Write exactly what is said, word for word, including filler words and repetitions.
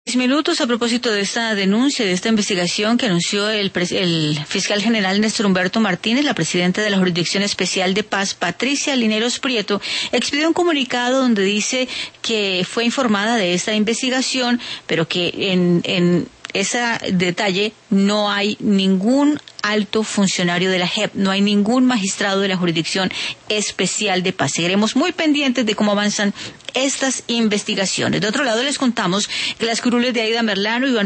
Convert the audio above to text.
Minutos a propósito de esta denuncia, de esta investigación que anunció el, el fiscal general Néstor Humberto Martínez. La presidenta de la Jurisdicción Especial de Paz, Patricia Lineros Prieto, expidió un comunicado donde dice que fue informada de esta investigación, pero que en, en ese detalle no hay ningún alto funcionario de la J E P, no hay ningún magistrado de la Jurisdicción Especial de Paz. Seguiremos muy pendientes de cómo avanzan estas investigaciones. De otro lado, les contamos que las curules de Aida Merlano y